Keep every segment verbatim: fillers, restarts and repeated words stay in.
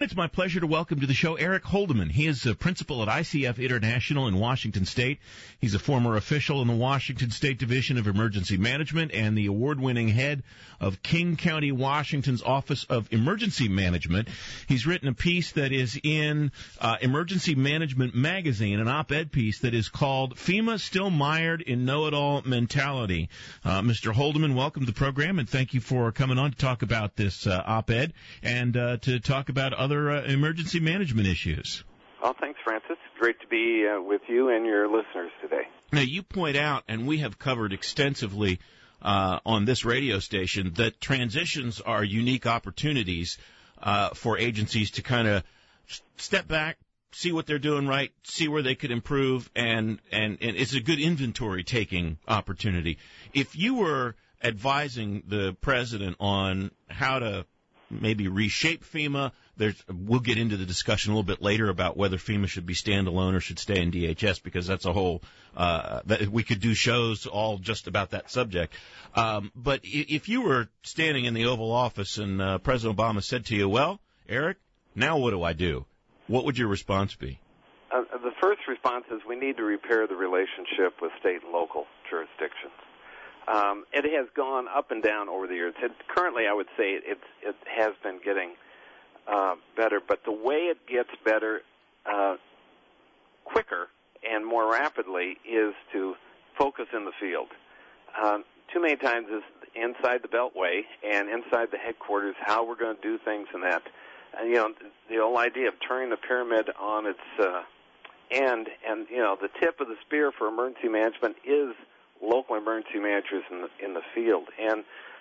It's my pleasure to welcome to the show Eric Holdeman. He is a principal at I C F International in Washington State. He's a former official in the Washington State Division of Emergency Management and the award-winning head of King County, Washington's Office of Emergency Management. He's written a piece that is in uh, Emergency Management Magazine, an op-ed piece that is called FEMA Still Mired in Know-It-All Mentality. Uh, Mister Holdeman, welcome to the program, and thank you for coming on to talk about this uh, op-ed and uh, to talk about other Uh, emergency management issues. Well, thanks, Francis. Great to be uh, with you and your listeners today. Now, you point out, and we have covered extensively uh, on this radio station, that transitions are unique opportunities uh, for agencies to kind of step back, see what they're doing right, see where they could improve, and, and, and it's a good inventory-taking opportunity. If you were advising the president on how to maybe reshape FEMA, There's, we'll get into the discussion a little bit later about whether FEMA should be standalone or should stay in D H S, because that's a whole, uh, that we could do shows all just about that subject. Um, but if you were standing in the Oval Office and uh, President Obama said to you, well, Eric, now what do I do? What would your response be? Uh, the first response is we need to repair the relationship with state and local jurisdictions. Um, it has gone up and down over the years. It, currently, I would say it's, it has been getting Uh, better, but the way it gets better uh, quicker and more rapidly is to focus in the field. Um, too many times is inside the Beltway and inside the headquarters how we're going to do things and that. And, you know, the whole idea of turning the pyramid on its uh, end, and, you know, the tip of the spear for emergency management is local emergency managers in the, in the field. And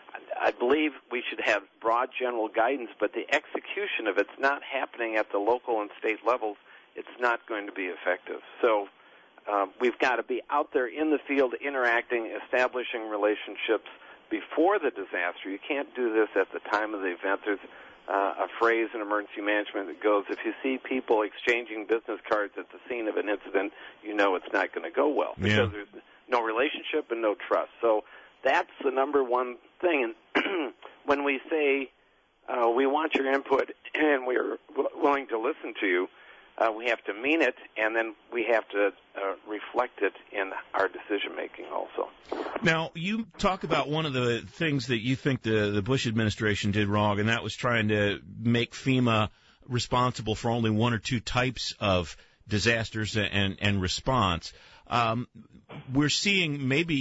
I believe we should have broad general guidance, but the execution of it's not happening at the local and state levels. It's not going to be effective. So uh, we've got to be out there in the field interacting, establishing relationships before the disaster. You can't do this at the time of the event. There's uh, a phrase in emergency management that goes, if you see people exchanging business cards at the scene of an incident, you know it's not going to go well, because yeah. there's no relationship and no trust. So that's the number one thing. And when we say uh, we want your input and we're w- willing to listen to you, uh, we have to mean it, and then we have to uh, reflect it in our decision-making also. Now, you talk about one of the things that you think the, the Bush administration did wrong, and that was trying to make FEMA responsible for only one or two types of disasters and, and response. Um, we're seeing maybe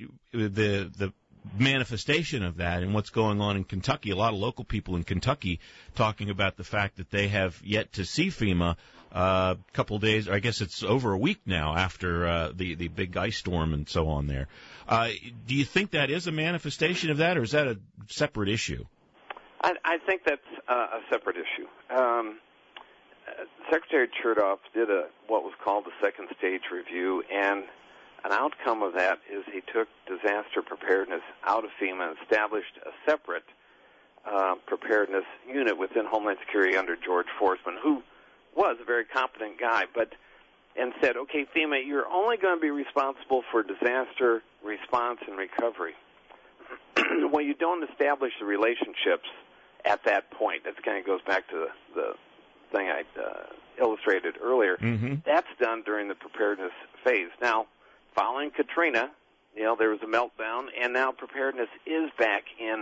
the the manifestation of that and what's going on in Kentucky. A lot of local people in Kentucky talking about the fact that they have yet to see FEMA uh, a couple of days, or I guess it's over a week now after uh, the, the big ice storm and so on there. Uh, do you think that is a manifestation of that, or is that a separate issue? I, I think that's uh, a separate issue. Um, Secretary Chertoff did a what was called the second stage review, and an outcome of that is he took disaster preparedness out of FEMA and established a separate uh, preparedness unit within Homeland Security under George Forsman, who was a very competent guy, but and said, okay, FEMA, you're only going to be responsible for disaster response and recovery. When you don't establish the relationships at that point, that kind of goes back to the, the thing I uh, illustrated earlier, mm-hmm. that's done during the preparedness phase. Now, following Katrina, you know, there was a meltdown, and now preparedness is back in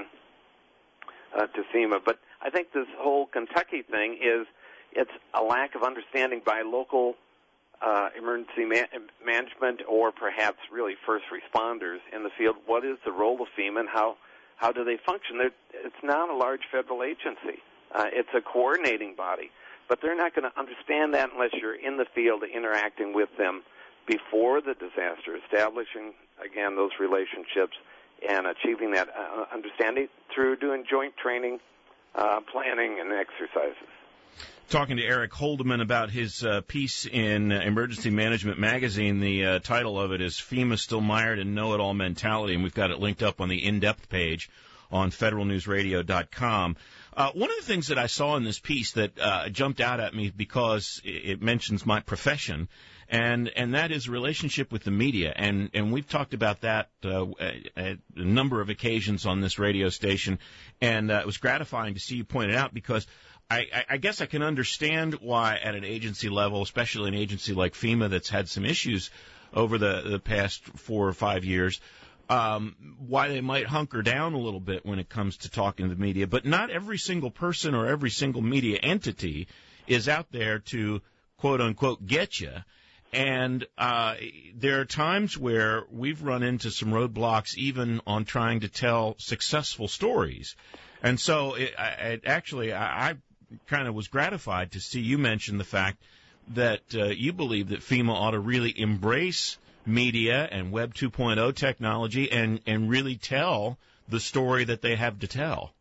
uh, to FEMA. But I think this whole Kentucky thing is it's a lack of understanding by local uh, emergency man- management or perhaps really first responders in the field. What is the role of FEMA and how, how do they function? They're, it's not a large federal agency. Uh, it's a coordinating body. But they're not going to understand that unless you're in the field interacting with them before the disaster, establishing, again, those relationships and achieving that uh, understanding through doing joint training, uh, planning, and exercises. Talking to Eric Holdeman about his uh, piece in uh, Emergency Management Magazine. The uh, title of it is FEMA Still Mired in Know-It-All Mentality, and we've got it linked up on the in-depth page on federal news radio dot com. Uh, one of the things that I saw in this piece that uh, jumped out at me because it mentions my profession, and and that is relationship with the media. And, and we've talked about that uh, at a number of occasions on this radio station, and uh, it was gratifying to see you point it out because I, I guess I can understand why at an agency level, especially an agency like FEMA that's had some issues over the, the past four or five years, um, why they might hunker down a little bit when it comes to talking to the media. But not every single person or every single media entity is out there to, quote, unquote, get you. And uh, there are times where we've run into some roadblocks even on trying to tell successful stories. And so it, I, it actually, I, I kind of was gratified to see you mention the fact that uh, you believe that FEMA ought to really embrace media and Web two point oh technology and, and really tell the story that they have to tell.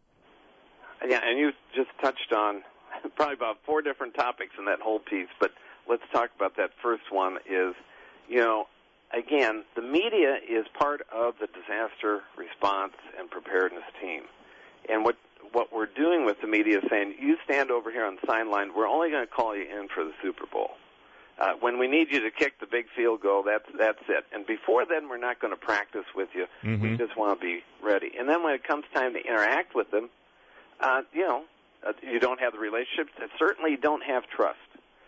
Yeah, and you just touched on probably about four different topics in that whole piece, but let's talk about that first one is, you know, again, the media is part of the disaster response and preparedness team. And what what we're doing with the media is saying, you stand over here on the sideline, we're only going to call you in for the Super Bowl. Uh, when we need you to kick the big field goal, that's that's it. And before then, we're not going to practice with you. Mm-hmm. We just want to be ready. And then when it comes time to interact with them, uh, you know, uh, you don't have the relationships. And certainly, you don't have trust.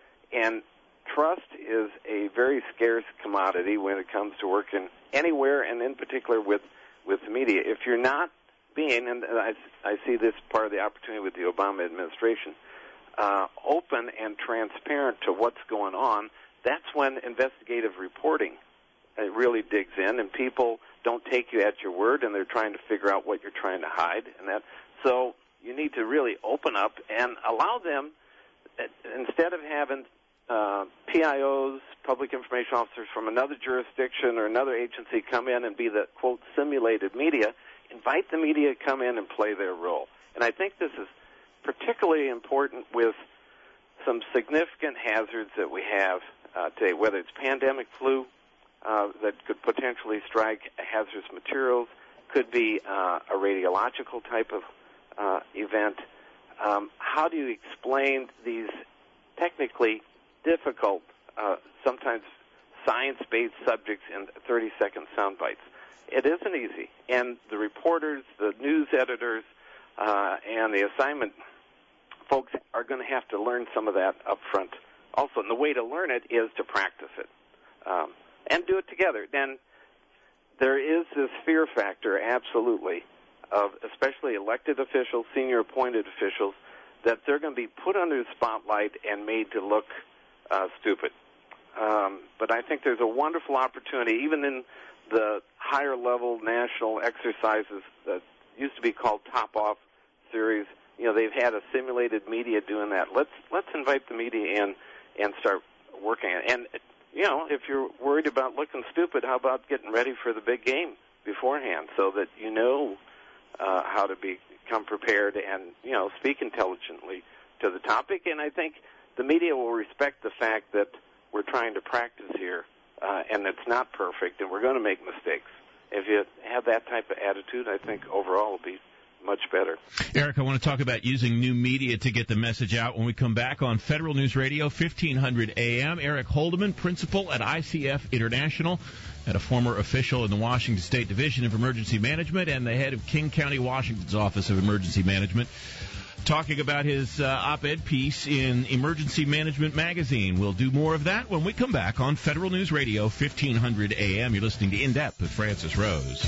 And trust is a very scarce commodity when it comes to working anywhere, and in particular with with the media. If you're not being, and I, I see this part of the opportunity with the Obama administration, uh, open and transparent to what's going on, that's when investigative reporting uh, really digs in, and people don't take you at your word, and they're trying to figure out what you're trying to hide. And that, so you need to really open up and allow them, uh, instead of having uh, P I Os, public information officers from another jurisdiction or another agency come in and be the, quote, simulated media, invite the media to come in and play their role. And I think this is particularly important with some significant hazards that we have uh, today, whether it's pandemic flu uh, that could potentially strike hazardous materials, could be uh, a radiological type of uh, event. Um, how do you explain these technically difficult, uh, sometimes science-based subjects in thirty-second sound bites? It isn't easy, and the reporters, the news editors, uh, and the assignment folks are going to have to learn some of that up front also. And the way to learn it is to practice it um, and do it together. Then there is this fear factor, absolutely, of especially elected officials, senior appointed officials, that they're going to be put under the spotlight and made to look uh, stupid. Um, but I think there's a wonderful opportunity, even in the higher level national exercises that used to be called Top Off series. You know, they've had a simulated media doing that. Let's let's invite the media in and start working. And, you know, if you're worried about looking stupid, how about getting ready for the big game beforehand so that you know uh, how to become prepared and, you know, speak intelligently to the topic. And I think the media will respect the fact that we're trying to practice here, uh, and it's not perfect, and we're going to make mistakes. If you have that type of attitude, I think overall it'll be much better. Eric, I want to talk about using new media to get the message out when we come back on Federal News Radio, fifteen hundred A M. Eric Holdeman, principal at I C F International, and a former official in the Washington State Division of Emergency Management and the head of King County, Washington's Office of Emergency Management, talking about his uh, op-ed piece in Emergency Management Magazine. We'll do more of that when we come back on Federal News Radio, fifteen hundred A M. You're listening to In Depth with Francis Rose.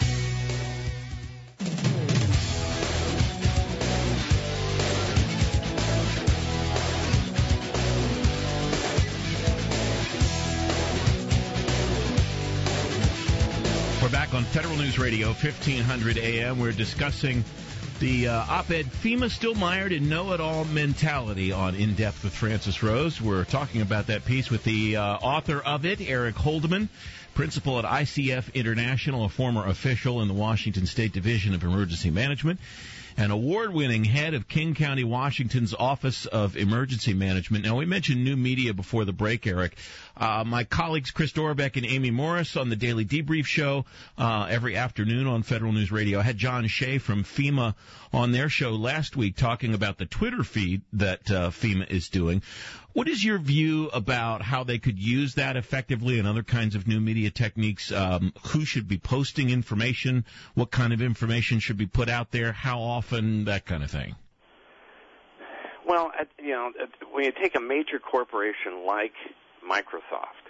We're back on Federal News Radio, fifteen hundred A M. We're discussing the uh, op-ed FEMA Still Mired in Know-It-All Mentality on In Depth with Francis Rose. We're talking about that piece with the uh, author of it, Eric Holdeman, principal at I C F International, a former official in the Washington State Division of Emergency Management, an award-winning head of King County, Washington's Office of Emergency Management. Now, we mentioned new media before the break, Eric. Uh, my colleagues Chris Dorbeck and Amy Morris on the Daily Debrief Show uh, every afternoon on Federal News Radio. I had John Shea from FEMA on their show last week talking about the Twitter feed that uh, FEMA is doing. What is your view about how they could use that effectively and other kinds of new media techniques? Um, who should be posting information? What kind of information should be put out there? How often? That kind of thing. Well, you know, when you take a major corporation like Microsoft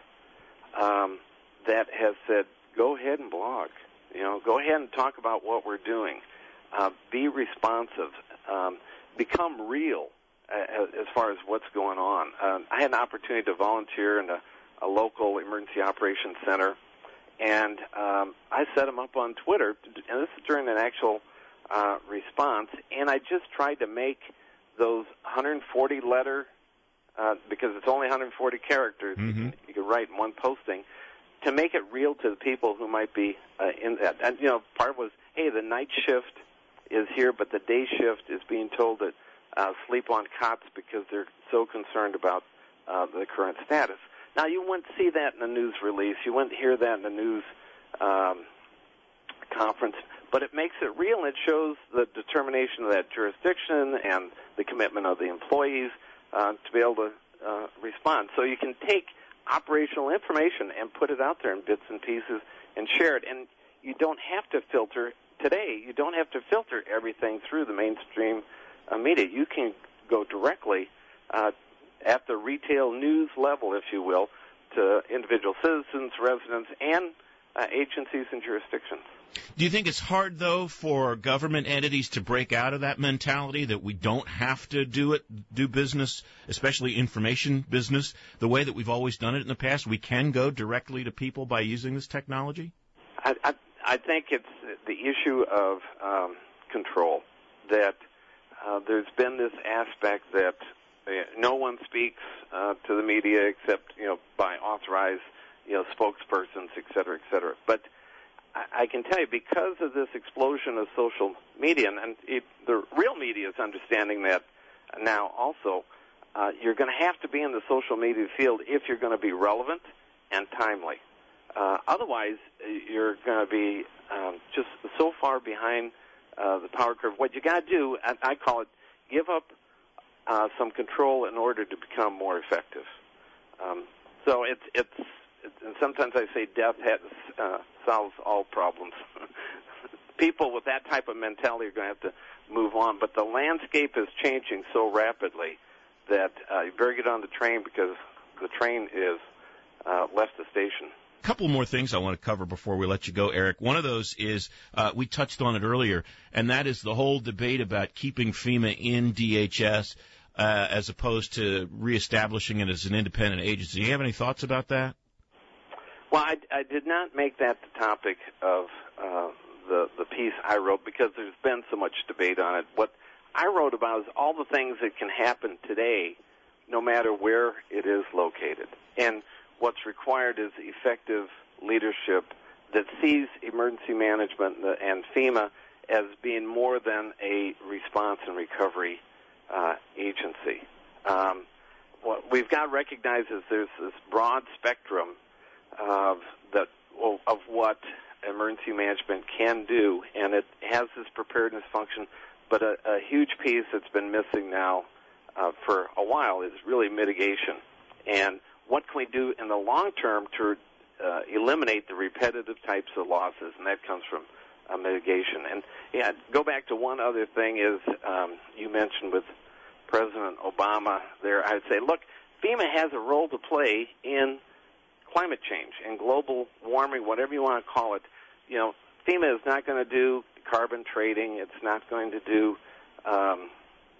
um, that has said, go ahead and blog, you know, go ahead and talk about what we're doing, uh, be responsive, um, become real uh, as far as what's going on. Um, I had an opportunity to volunteer in a, a local emergency operations center, and um, I set them up on Twitter, and this is during an actual uh, response, and I just tried to make those one hundred forty letter, uh, because it's only one hundred forty characters mm-hmm. you can write in one posting, to make it real to the people who might be uh, in that. And, you know, part was, hey, the night shift is here, but the day shift is being told to uh, sleep on cots because they're so concerned about uh, the current status. Now, you wouldn't see that in a news release. You wouldn't hear that in a news um, conference. But it makes it real, and it shows the determination of that jurisdiction and the commitment of the employees uh, to be able to uh, respond. So you can take operational information and put it out there in bits and pieces and share it. And you don't have to filter today. You don't have to filter everything through the mainstream uh, media. You can go directly uh, at the retail news level, if you will, to individual citizens, residents, and uh, agencies and jurisdictions. Do you think it's hard, though, for government entities to break out of that mentality that we don't have to do it, do business, especially information business, the way that we've always done it in the past? We can go directly to people by using this technology? I, I, I think it's the issue of um, control, that uh, there's been this aspect that uh, no one speaks uh, to the media except, you know, by authorized, you know, spokespersons, et cetera, et cetera. But I can tell you, because of this explosion of social media, and it, the real media is understanding that now also, uh, you're going to have to be in the social media field if you're going to be relevant and timely. Uh, otherwise, you're going to be um, just so far behind uh, the power curve. What you got to do, I, I call it, give up uh, some control in order to become more effective. Um, so it's it's. And sometimes I say death has, uh, solves all problems. People with that type of mentality are going to have to move on. But the landscape is changing so rapidly that uh, you better get on the train, because the train is uh, left the station. A couple more things I want to cover before we let you go, Eric. One of those is, uh, we touched on it earlier, and that is the whole debate about keeping FEMA in D H S uh, as opposed to reestablishing it as an independent agency. Do you have any thoughts about that? Well, I, I did not make that the topic of uh, the the piece I wrote, because there's been so much debate on it. What I wrote about is all the things that can happen today, no matter where it is located. And what's required is effective leadership that sees emergency management and FEMA as being more than a response and recovery uh, agency. Um, what we've got to recognize is there's this broad spectrum of that of what emergency management can do, and it has this preparedness function. But a, a huge piece that's been missing now uh, for a while is really mitigation. And what can we do in the long term to uh, eliminate the repetitive types of losses? And that comes from uh, mitigation. And yeah, go back to one other thing is um, you mentioned with President Obama there. I'd say, look, FEMA has a role to play in climate change and global warming, whatever you want to call it. You know, FEMA is not going to do carbon trading. It's not going to do um,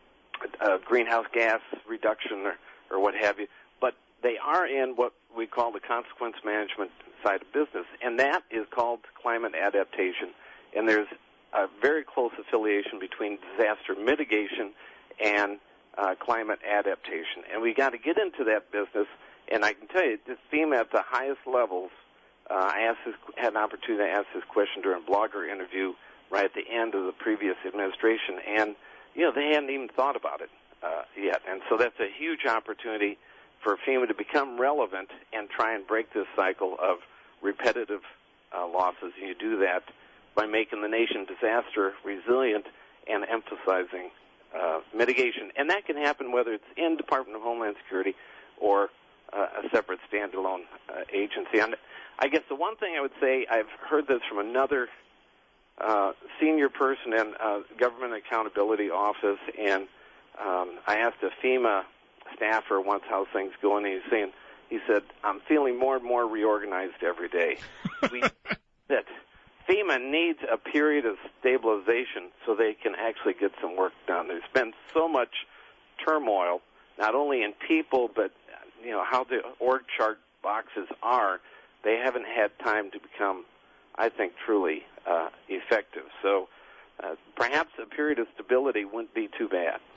uh, greenhouse gas reduction or, or what have you. But they are in what we call the consequence management side of business, and that is called climate adaptation. And there's a very close affiliation between disaster mitigation and uh, climate adaptation. And we got to get into that business. And I can tell you, this FEMA at the highest levels, uh, I asked this, had an opportunity to ask this question during a blogger interview right at the end of the previous administration, and, you know, they hadn't even thought about it uh, yet. And so that's a huge opportunity for FEMA to become relevant and try and break this cycle of repetitive uh, losses. And you do that by making the nation disaster resilient and emphasizing uh, mitigation. And that can happen whether it's in Department of Homeland Security or Uh, a separate standalone uh, agency. And I guess the one thing I would say, I've heard this from another uh, senior person in uh, Government Accountability Office, and Um, I asked a FEMA staffer once how things going, and he's saying, he said, I'm feeling more and more reorganized every day. We, that FEMA needs a period of stabilization so they can actually get some work done. There's been so much turmoil, not only in people, but you know how the org chart boxes are. They haven't had time to become, I think, truly uh, effective. So uh, perhaps a period of stability wouldn't be too bad.